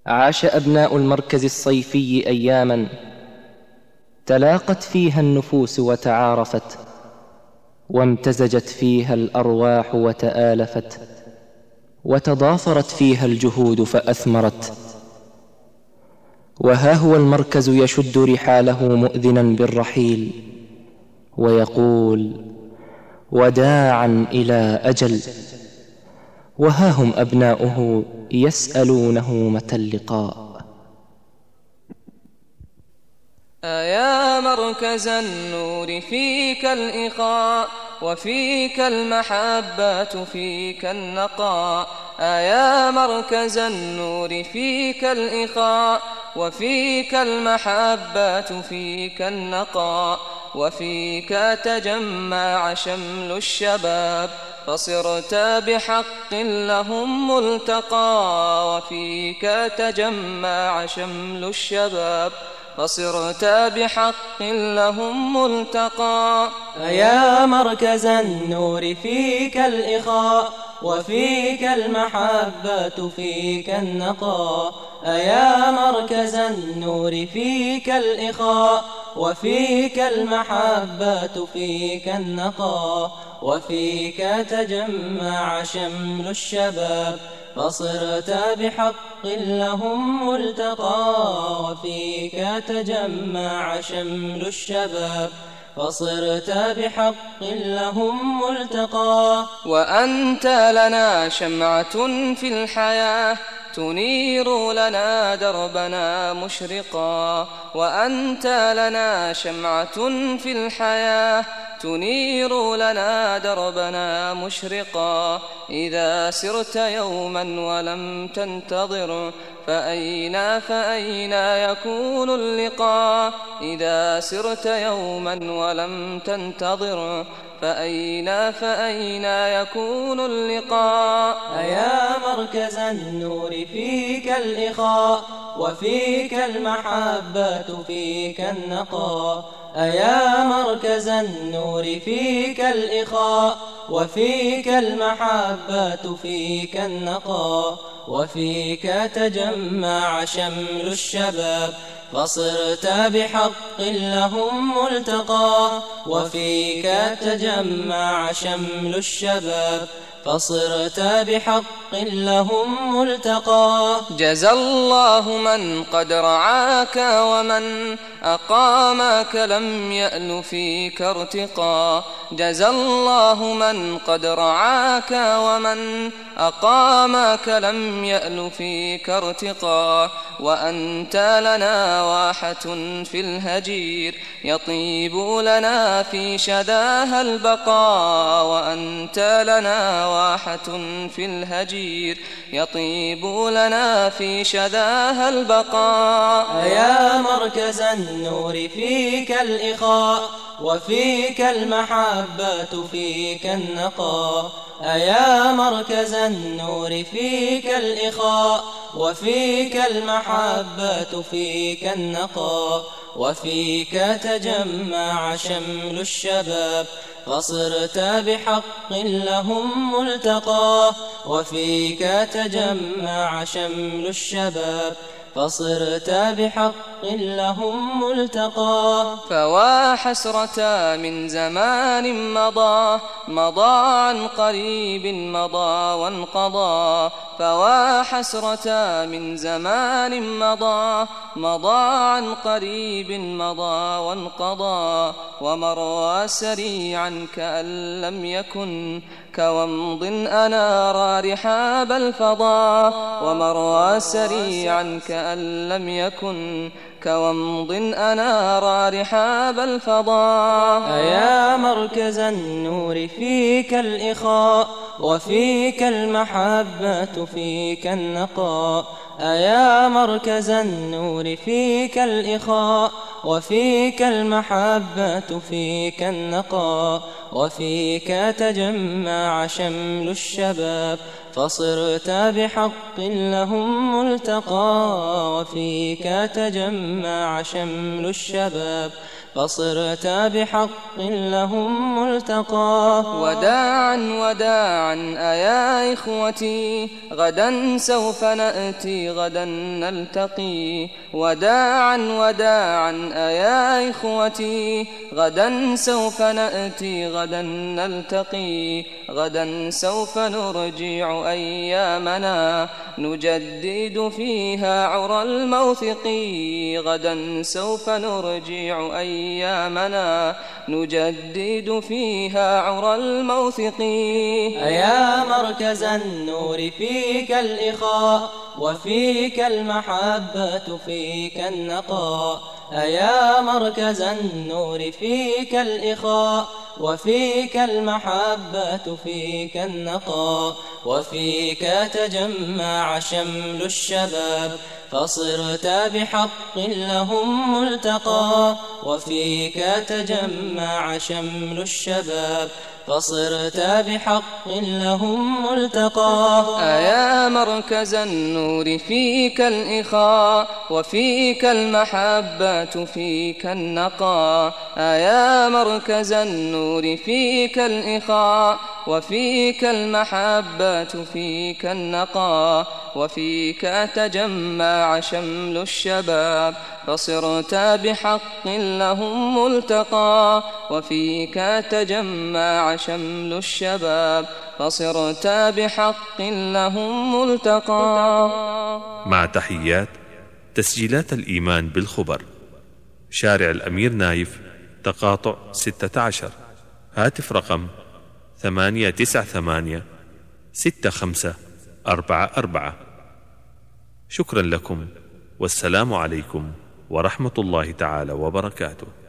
عاش أبناء المركز الصيفي أياما تلاقت فيها النفوس وتعارفت، وامتزجت فيها الأرواح وتآلفت، وتضافرت فيها الجهود فأثمرت. وها هو المركز يشد رحاله مؤذنا بالرحيل، ويقول وداعا إلى أجل. وها هم أبناؤه يسألونه متى اللقاء. أيا مركز النور فيك الإخاء، وفيك المحبات فيك النقاء. أيا مركز النور فيك الإخاء، وفيك المحبات فيك النقاء. وفيك تجمع شمل الشباب، فصرت بحق لهم ملتقى. وفيك تجمع شمل الشباب، فصرت بحق لهم ملتقى. أيا مركز النور فيك الإخاء، وفيك المحبة فيك النقاء. أيا مركز النور فيك الإخاء، وفيك المحبة فيك النقاء. وفيك تجمع شمل الشباب، فصرت بحق لهم ملتقى. وفيك تجمع شمل الشباب، فصرت بحق لهم ملتقى. وأنت لنا شمعة في الحياة، تنير لنا دربنا مشرقا. وأنت لنا شمعة في الحياة، تنير لنا دربنا مشرقا. إذا سرت يوما ولم تنتظر، فأين يكون اللقاء. إذا سرت يوما ولم تنتظر، فأين يكون اللقاء. أيا مركز النور فيك الإخاء، وفيك المحبة فيك النقاء. أيا مركز النور فيك الإخاء، وفيك المحبة فيك النقاء. وفيك تجمع شمل الشباب، فصرت بحق لهم ملتقى. وفيك تجمع شمل الشباب، فصرت بحق لهم ملتقى. جزى الله من قد رعاك، ومن أقامك لم يأل فيك ارتقا. جزى الله من قد رعاك، ومن أقامك لم يأل فيك ارتقا. وأنت لنا واحة في الهجير، يطيب لنا في شداها البقاء. وأنت لنا واحة في الهجير، يطيب لنا في شداها البقاء. أيا مركز النور فيك الإخاء، وفيك المحبة فيك النقاء. أيا مركز النور فيك الإخاء، وفيك المحبة فيك النقاء. وفيك تجمع شمل الشباب، فصرت بحق لهم ملتقى. وفيك تجمع شمل الشباب، فصرت بحق لهم ملتقى. فوا حسرة من زمان مضى عن قريب مضى وانقضى. فوا حسرة من زمان مضى عن قريب مضى وانقضى. ومر سريعا كأن لم يكن، كومض أنار رحاب الفضاء. ومر سريعا كأن لم يكن، كومض أنار رحاب الفضاء. أيا مركز النور فيك الإخاء، وفيك المحبة فيك النقاء. أيا مركز النور فيك الإخاء، وفيك المحبة فيك النقاء. وفيك تجمع شمل الشباب، فصرت بحق لهم ملتقى. وفيك تجمع شمل الشباب، فصرت بحق لهم ملتقى. وداعا وداعا أيا إخوتي، غدا سوف نأتي غدا نلتقي. وداعا وداعا أيا إخوتي، غدا سوف نأتي غدا نلتقي. غدا سوف نرجع أيامنا، نجدد فيها عرى الموثق. غدا سوف نرجع أيامنا، نجدد فيها عرى الموثق. أيا مركز النور فيك الإخاء، وفيك المحبة فيك النقاء. أيا مركز النور فيك الإخاء، وفيك المحبة فيك النقاء. وفيك تجمع شمل الشباب، فصرت بحق لهم ملتقى. وفيك تجمع شمل الشباب، فصرت بحق لهم ملتقى. أيا مركز النور فيك الإخاء، وفيك المحبة فيك النقاء. أيا مركز النور فيك الإخاء، وفيك المحبة فيك النقاء. وفيك تجمع شمل الشباب، فصرت بحق لهم ملتقى. وفيك تجمع شمل الشباب، فصرت بحق لهم ملتقى. مع تحيات تسجيلات الإيمان بالخبر، شارع الأمير نايف، تقاطع 16، هاتف رقم 898-6544. شكرا لكم، والسلام عليكم ورحمة الله تعالى وبركاته.